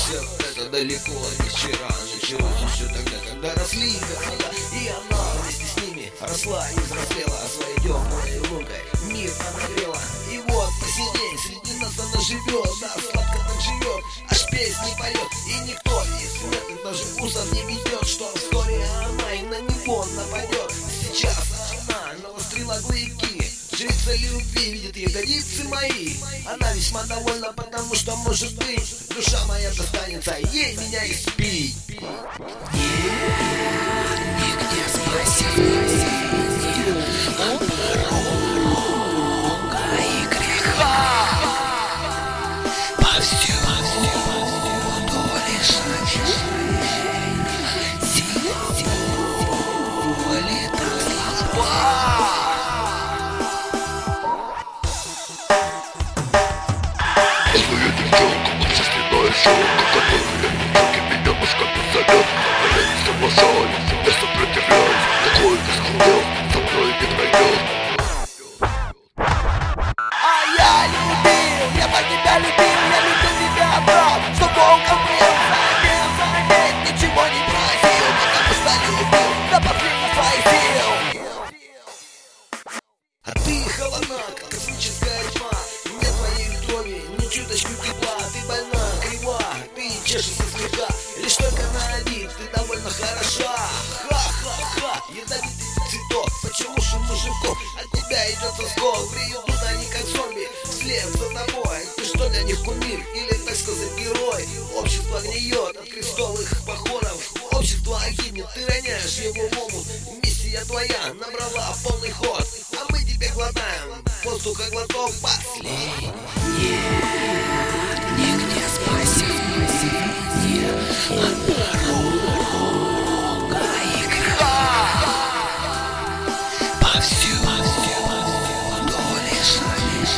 все это далеко не вчера. Началось еще тогда, когда росли города, и она вместе с ними росла и взрослела. Своей теплой лункой мир она грела. И вот по сей день среди нас она живет, да, сладко так живет, аж песни поет. И никто из смертных даже усов не ведет, что вскоре она и на него нападет. Сейчас она навострила клыки, жрица любви видит ягодицы мои. Она весьма довольна, потому что, может быть, душа моя достанется ей меня испить. Нигде спасения от порока и греха. Повсюду лишаешь символы слова. Злую девчонку, общественное шоу, которое девчонки меня мозгами зовет. Но я не соглашаюсь, я сопротивляюсь. Такой бесхудел, со мной не пройдет. А я любил, я так тебя любил, я любил тебя, брат, что волком был, заметь, ничего не просил, потому что любил до последних своих сил. А ты холодна, как космическая тьма, нет твоей крови, ни чуточку тепла. Ты больна, крива, ты чешешься слегка, лишь только на вид ты довольно хороша. Ха-ха-ха, ядовитый цветок, почему же мужиков от тебя идет соскок? Приедут они как зомби, вслед за тобой. Ты что, для них кумир или, так сказать, герой? Общество гниет от крестовых походов, общество гибнет, ты роняешь его в омут. Миссия твоя набрала полный ход, а мы тебе глотаем воздуха глоток последний. Нигде спасения от порока и греха. Повсюду лишаешь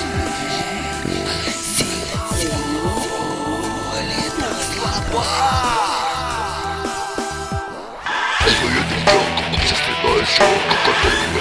символы слова. Злую девчонку, общественное шоу, которое